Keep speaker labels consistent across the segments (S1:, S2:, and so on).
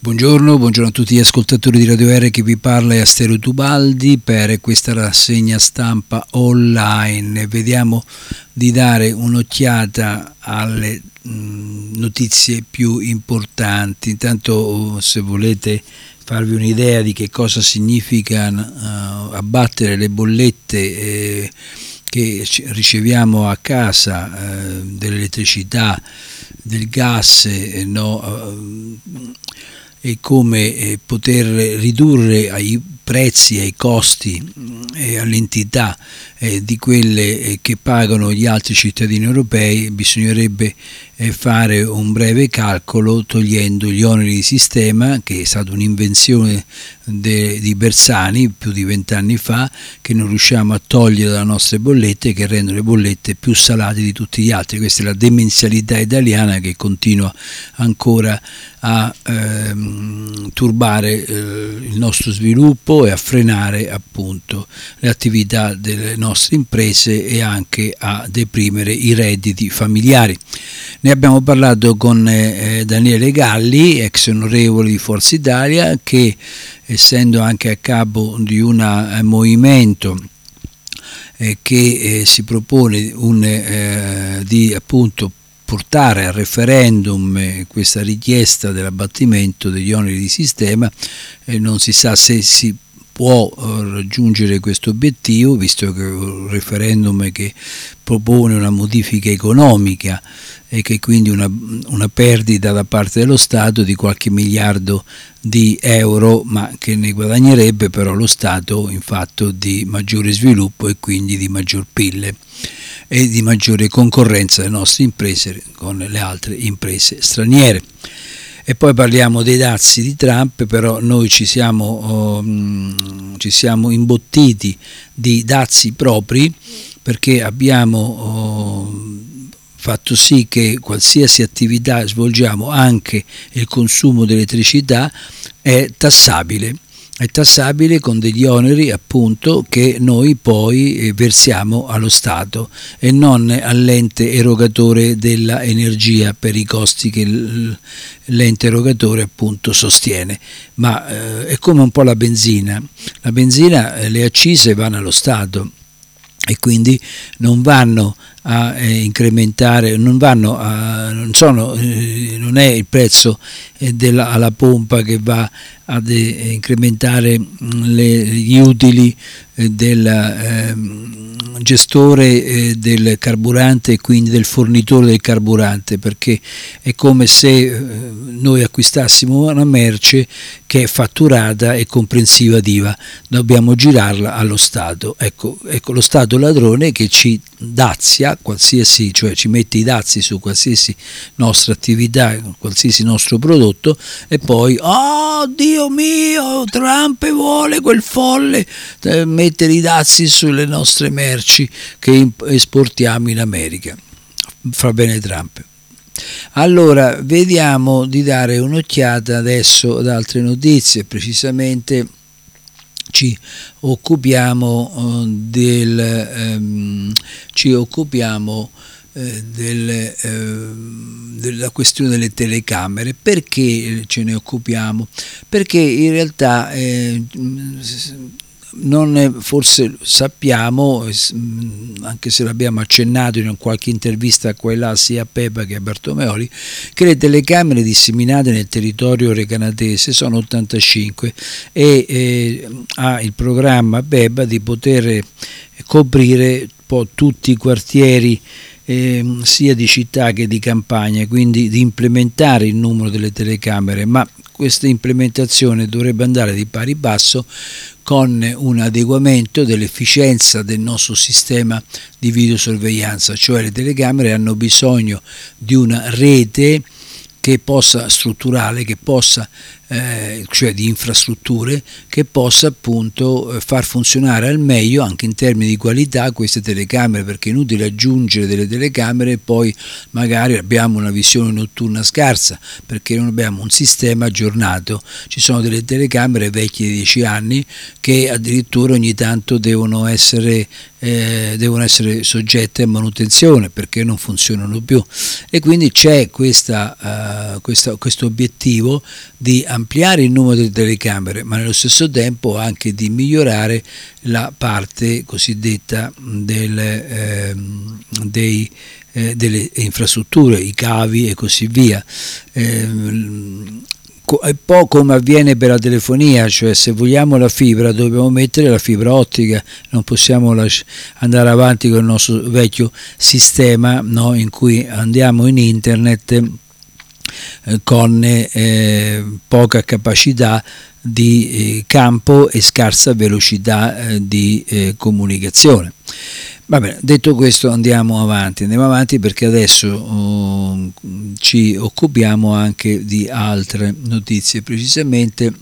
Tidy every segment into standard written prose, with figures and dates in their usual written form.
S1: Buongiorno a tutti gli ascoltatori di Radio R, che vi parla è Astero Tubaldi per questa rassegna stampa online. Vediamo di dare un'occhiata alle notizie più importanti. Intanto, se volete farvi un'idea di che cosa significa abbattere le bollette che riceviamo a casa, dell'elettricità, del gas, e come poter ridurre ai prezzi, ai costi e all'entità di quelle che pagano gli altri cittadini europei, bisognerebbe fare un breve calcolo togliendo gli oneri di sistema, che è stata un'invenzione di Bersani più di 20 anni fa, che non riusciamo a togliere dalle nostre bollette, che rendono le bollette più salate di tutti gli altri. Questa è la demenzialità italiana che continua ancora a turbare il nostro sviluppo e a frenare appunto le attività delle nostre imprese e anche a deprimere i redditi familiari. Ne abbiamo parlato con Daniele Galli, ex onorevole di Forza Italia, che essendo anche a capo di un movimento che si propone di appunto portare al referendum questa richiesta dell'abbattimento degli oneri di sistema, non si sa se si può raggiungere questo obiettivo, visto che è un referendum che propone una modifica economica e che quindi una perdita da parte dello Stato di qualche miliardo di euro, ma che ne guadagnerebbe però lo Stato in fatto di maggiore sviluppo e quindi di maggior PIL e di maggiore concorrenza delle nostre imprese con le altre imprese straniere. E poi parliamo dei dazi di Trump, però noi ci siamo imbottiti di dazi propri, perché abbiamo fatto sì che qualsiasi attività svolgiamo, anche il consumo di elettricità, è tassabile con degli oneri appunto che noi poi versiamo allo Stato e non all'ente erogatore della energia per i costi che l'ente erogatore appunto sostiene. Ma è come un po' la benzina, le accise vanno allo Stato e quindi non vanno a incrementare, non è il prezzo alla pompa che va ad incrementare gli utili del gestore del carburante e quindi del fornitore del carburante, perché è come se noi acquistassimo una merce che è fatturata e comprensiva d'IVA, dobbiamo girarla allo Stato. Ecco lo Stato ladrone che ci dazia qualsiasi, cioè ci mette i dazi su qualsiasi nostra attività, qualsiasi nostro prodotto, e poi Dio mio, Trump vuole, quel folle, mettere i dazi sulle nostre merci che esportiamo in America. Fa bene Trump. Allora, vediamo di dare un'occhiata adesso ad altre notizie. Precisamente ci occupiamo della questione delle telecamere. Perché ce ne occupiamo? Perché in realtà forse sappiamo, anche se l'abbiamo accennato in qualche intervista qua e là sia a Pepa che a Bartomeoli, che le telecamere disseminate nel territorio recanatese sono 85 e ha il programma Pepa di poter coprire un po' tutti i quartieri sia di città che di campagna, quindi di implementare il numero delle telecamere, ma questa implementazione dovrebbe andare di pari passo con un adeguamento dell'efficienza del nostro sistema di videosorveglianza, cioè le telecamere hanno bisogno di una rete che possa strutturale, che possa cioè di infrastrutture, che possa appunto far funzionare al meglio anche in termini di qualità queste telecamere, perché è inutile aggiungere delle telecamere e poi magari abbiamo una visione notturna scarsa perché non abbiamo un sistema aggiornato. Ci sono delle telecamere vecchie di 10 anni che addirittura ogni tanto devono essere soggette a manutenzione perché non funzionano più, e quindi c'è questo obiettivo di ampliare il numero delle telecamere, ma nello stesso tempo anche di migliorare la parte cosiddetta delle infrastrutture, i cavi e così via. E poi come avviene per la telefonia, cioè se vogliamo la fibra dobbiamo mettere la fibra ottica, non possiamo andare avanti con il nostro vecchio sistema, no, in cui andiamo in internet con poca capacità di campo e scarsa velocità di comunicazione. Va bene, detto questo andiamo avanti perché adesso ci occupiamo anche di altre notizie. Precisamente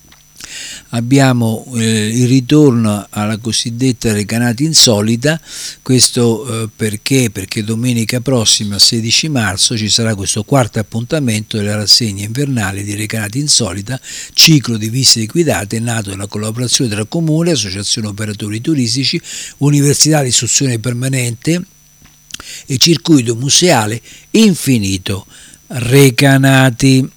S1: abbiamo il ritorno alla cosiddetta recanata insolita. Questo perché domenica prossima, 16 marzo, ci sarà questo quarto appuntamento della rassegna invernale di recanata insolita, ciclo di visite guidate nato nella collaborazione tra Comune, Associazione Operatori Turistici, Università di Istruzione Permanente e Circuito Museale Infinito Recanati.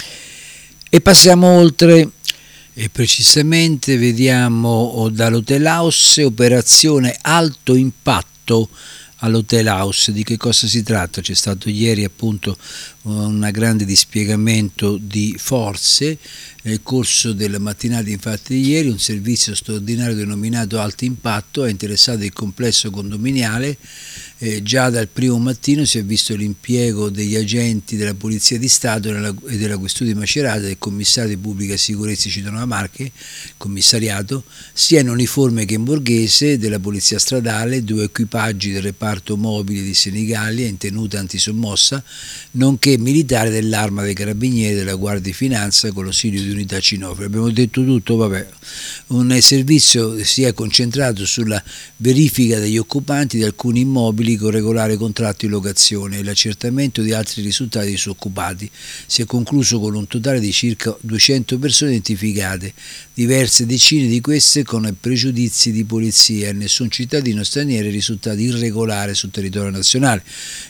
S1: E passiamo oltre. E precisamente vediamo dall'Hotel House operazione alto impatto all'Hotel House. Di che cosa si tratta? C'è stato ieri appunto un grande dispiegamento di forze nel corso della mattinata, infatti di ieri un servizio straordinario denominato Alto Impatto ha interessato il complesso condominiale. Già dal primo mattino si è visto l'impiego degli agenti della Polizia di Stato e della Questura di Macerata, del Commissario di Pubblica Sicurezza Cittadina Marche, commissariato, sia in uniforme che in borghese, della Polizia Stradale, 2 equipaggi del reparto mobile di Senigallia in tenuta antisommossa, nonché militari dell'Arma dei Carabinieri e della Guardia di Finanza con l'ausilio di unità cinofile. Abbiamo detto tutto, vabbè. Un servizio si è concentrato sulla verifica degli occupanti di alcuni immobili con regolare contratto di locazione e l'accertamento di altri risultati disoccupati. Si è concluso con un totale di circa 200 persone identificate, diverse decine di queste con pregiudizi di polizia e nessun cittadino straniero è risultato irregolare sul territorio nazionale.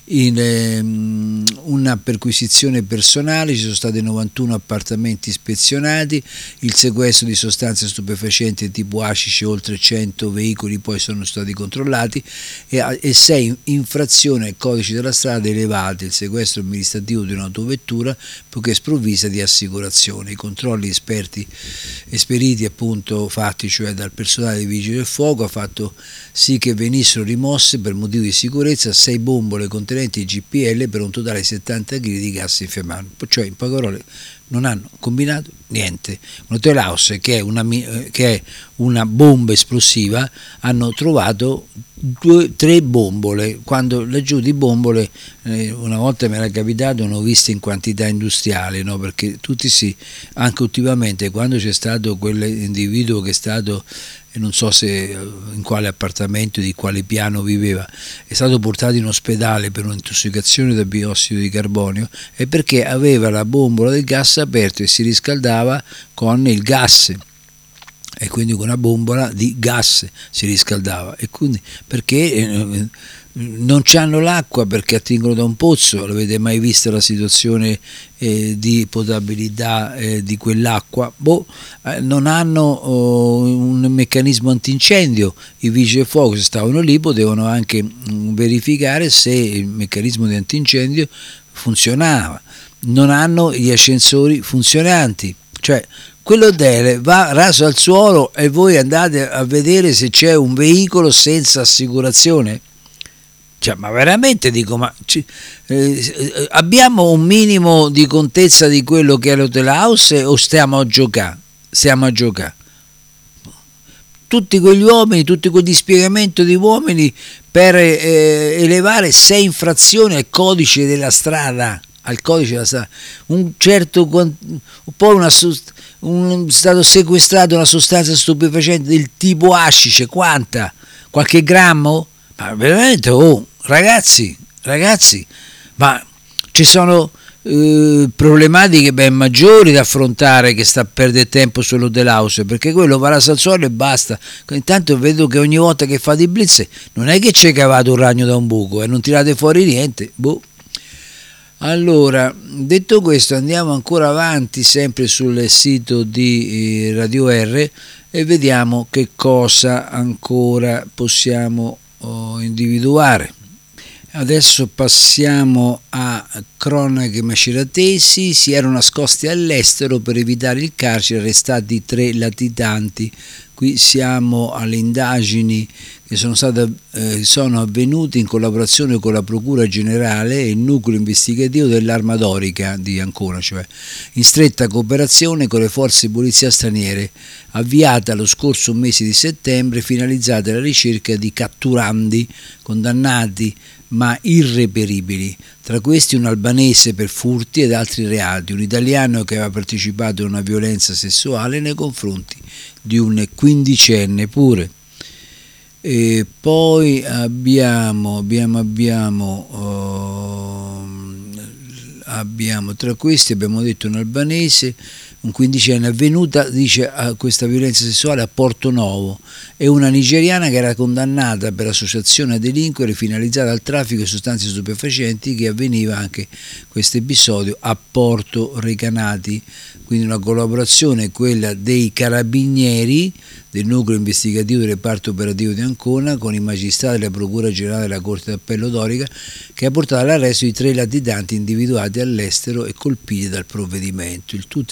S1: In una perquisizione personale ci sono stati 91 appartamenti ispezionati, il sequestro di sostanze stupefacenti tipo hashish, oltre 100 veicoli poi sono stati controllati e 6 infrazioni al codice della strada elevate, il sequestro amministrativo di un'autovettura poiché sprovvista di assicurazione. I controlli esperiti appunto fatti, cioè dal personale dei Vigili del Fuoco, ha fatto sì che venissero rimosse per motivi di sicurezza 6 bombole contenenti GPL per un totale di 70 kg di gas infiammabile, cioè in poche parole non hanno combinato niente. Un Hotel House che è una bomba esplosiva, hanno trovato 3 bombole, quando laggiù di bombole una volta mi era capitato, ne ho viste in quantità industriali, no? Perché tutti anche ultimamente quando c'è stato quell'individuo che è stato, non so se in quale appartamento, di quale piano viveva, è stato portato in ospedale per un'intossicazione da biossido di carbonio, è perché aveva la bombola del gas aperto e si riscaldava con il gas, e quindi con una bombola di gas si riscaldava, e quindi perché non c'hanno l'acqua perché attingono da un pozzo. L'avete mai vista la situazione di potabilità di quell'acqua? Non hanno un meccanismo antincendio. I vigili del fuoco, se stavano lì, potevano anche verificare se il meccanismo di antincendio funzionava. Non hanno gli ascensori funzionanti, cioè quell'hotel va raso al suolo e voi andate a vedere se c'è un veicolo senza assicurazione. Cioè, ma veramente dico, abbiamo un minimo di contezza di quello che è l'Hotel House o stiamo a giocare? Stiamo a giocare. Tutti quegli uomini, tutto quel dispiegamento di uomini per elevare 6 infrazioni al codice della strada, un certo, poi è stato sequestrato una sostanza stupefacente del tipo hashish, quanta? Qualche grammo? Ma veramente, ragazzi, ma ci sono problematiche ben maggiori da affrontare che sta a perdere tempo sull'Hotel House, perché quello va a Sassuolo e basta. Intanto vedo che ogni volta che fate i blitz non è che c'è cavato un ragno da un buco e non tirate fuori niente. Allora, detto questo, andiamo ancora avanti sempre sul sito di Radio R e vediamo che cosa ancora possiamo individuare. Adesso passiamo a cronache maceratesi. Si erano nascosti all'estero per evitare il carcere, arrestati 3 latitanti. Qui siamo alle indagini che sono avvenute in collaborazione con la Procura Generale e il nucleo investigativo dell'Arma Dorica di Ancona, cioè in stretta cooperazione con le forze di polizia straniere, avviata lo scorso mese di settembre, finalizzata alla ricerca di catturandi condannati ma irreperibili, tra questi un albanese per furti ed altri reati, un italiano che aveva partecipato a una violenza sessuale nei confronti di un quindicenne pure. E poi abbiamo tra questi abbiamo detto un albanese, un quindicenne, avvenuta, dice, a questa violenza sessuale a Porto Novo, e una nigeriana che era condannata per associazione a delinquere finalizzata al traffico di sostanze stupefacenti, che avveniva anche questo episodio a Porto Recanati. Quindi una collaborazione, quella dei carabinieri del nucleo investigativo del reparto operativo di Ancona con i magistrati della Procura Generale della Corte d'Appello Dorica, che ha portato all'arresto di 3 latitanti individuati all'estero e colpiti dal provvedimento. Il tutto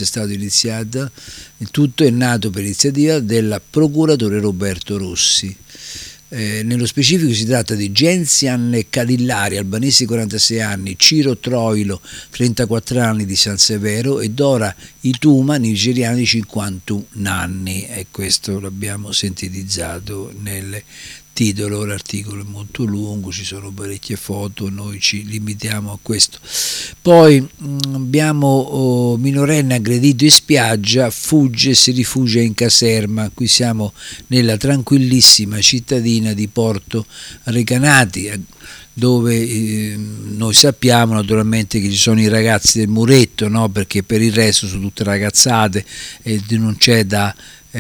S1: è nato per iniziativa del procuratore Roberto Rossi. Nello specifico si tratta di Genzian Cadillari, albanese 46 anni, Ciro Troilo 34 anni di San Severo e Dora Ituma, nigeriano di 51 anni, e questo l'abbiamo sintetizzato nel titolo. L'articolo è molto lungo, ci sono parecchie foto, noi ci limitiamo a questo. Poi abbiamo minorenne aggredito in spiaggia, fugge e si rifugia in caserma. Qui siamo nella tranquillissima cittadina di Porto Recanati, dove noi sappiamo naturalmente che ci sono i ragazzi del muretto, no? Perché per il resto sono tutte ragazzate e non c'è da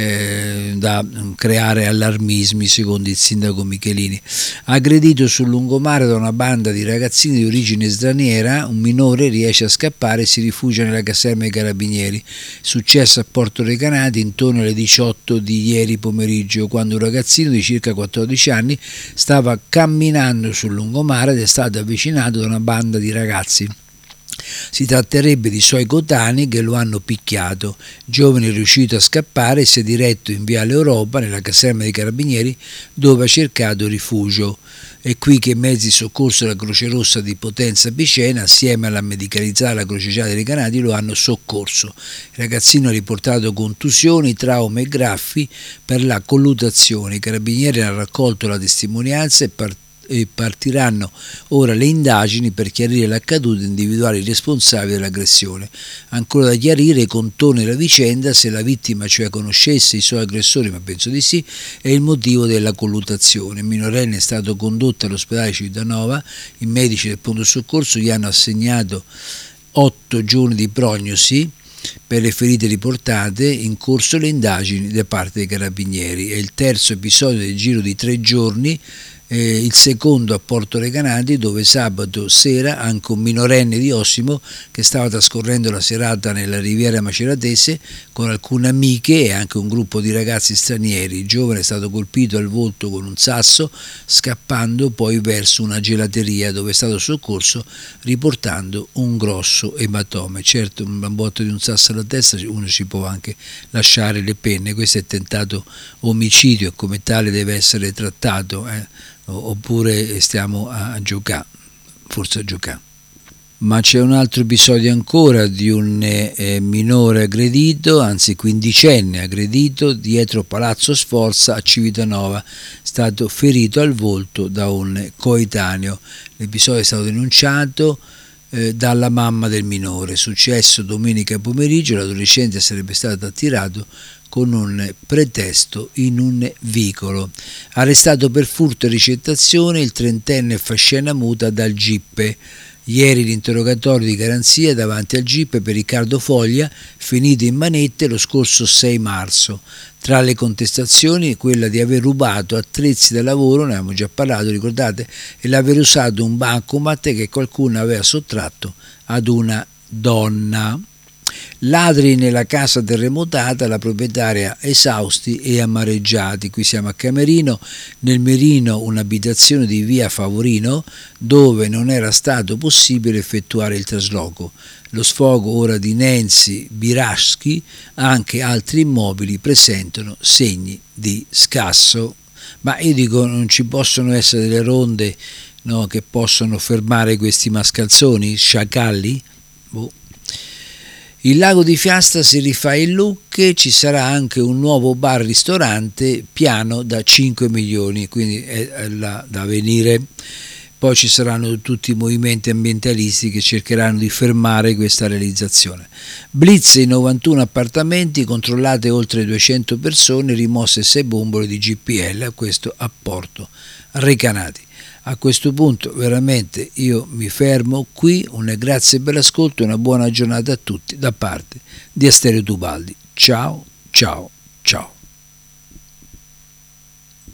S1: creare allarmismi, secondo il sindaco Michelini. Aggredito sul lungomare da una banda di ragazzini di origine straniera, un minore riesce a scappare e si rifugia nella caserma dei carabinieri. Successo a Porto Recanati intorno alle 18 di ieri pomeriggio, quando un ragazzino di circa 14 anni stava camminando sul lungomare ed è stato avvicinato da una banda di ragazzi. Si tratterebbe di suoi coetanei che lo hanno picchiato. Il giovane è riuscito a scappare e si è diretto in Viale Europa, nella caserma dei carabinieri, dove ha cercato rifugio. È qui che i mezzi di soccorso della Croce Rossa di Potenza Picena, assieme alla medicalizzata della Croce Gialla dei Recanati, lo hanno soccorso. Il ragazzino ha riportato contusioni, traumi e graffi per la colluttazione. I carabinieri hanno raccolto la testimonianza e partiranno ora le indagini per chiarire l'accaduto e individuare i responsabili dell'aggressione. Ancora da chiarire i contorni della vicenda, se la vittima cioè conoscesse i suoi aggressori, ma penso di sì, e il motivo della colluttazione. Il minorenne è stato condotto all'ospedale Civitanova, i medici del pronto soccorso gli hanno assegnato 8 giorni di prognosi per le ferite riportate, in corso le indagini da parte dei carabinieri. È il terzo episodio del giro di 3 giorni, il secondo a Porto Recanati, dove sabato sera anche un minorenne di Ossimo, che stava trascorrendo la serata nella Riviera Maceratese con alcune amiche e anche un gruppo di ragazzi stranieri. Il giovane è stato colpito al volto con un sasso, scappando poi verso una gelateria, dove è stato soccorso riportando un grosso ematome. Certo, un bambotto di un sasso alla testa, uno ci può anche lasciare le penne. Questo è tentato omicidio e come tale deve essere trattato, oppure stiamo a giocare, forse a giocare. Ma c'è un altro episodio ancora di un minore aggredito, anzi quindicenne aggredito dietro Palazzo Sforza a Civitanova, stato ferito al volto da un coetaneo. L'episodio è stato denunciato dalla mamma del minore. Successo domenica pomeriggio, l'adolescente sarebbe stato attirato con un pretesto in un vicolo. Arrestato per furto e ricettazione il trentenne Fascena Muta dal GIP. Ieri l'interrogatorio di garanzia davanti al GIP per Riccardo Foglia, finito in manette lo scorso 6 marzo. Tra le contestazioni quella di aver rubato attrezzi da lavoro, ne abbiamo già parlato, ricordate, e l'aver usato un bancomat che qualcuno aveva sottratto ad una donna. Ladri nella casa terremotata, la proprietaria esausti e amareggiati. Qui siamo a Camerino, nel Merino un'abitazione di via Favorino dove non era stato possibile effettuare il trasloco. Lo sfogo ora di Nancy Biraschi, anche altri immobili presentano segni di scasso. Ma io dico, non ci possono essere delle ronde, no, che possono fermare questi mascalzoni, sciacalli? Boh. Il lago di Fiasta si rifà in look, ci sarà anche un nuovo bar-ristorante piano da 5 milioni, quindi è da venire. Poi ci saranno tutti i movimenti ambientalisti che cercheranno di fermare questa realizzazione. Blitz in 91 appartamenti, controllate oltre 200 persone, rimosse 6 bombole di GPL, a questo a Porto Recanati. A questo punto veramente io mi fermo qui, grazie per l'ascolto e una buona giornata a tutti da parte di Asterio Tubaldi. Ciao, ciao, ciao.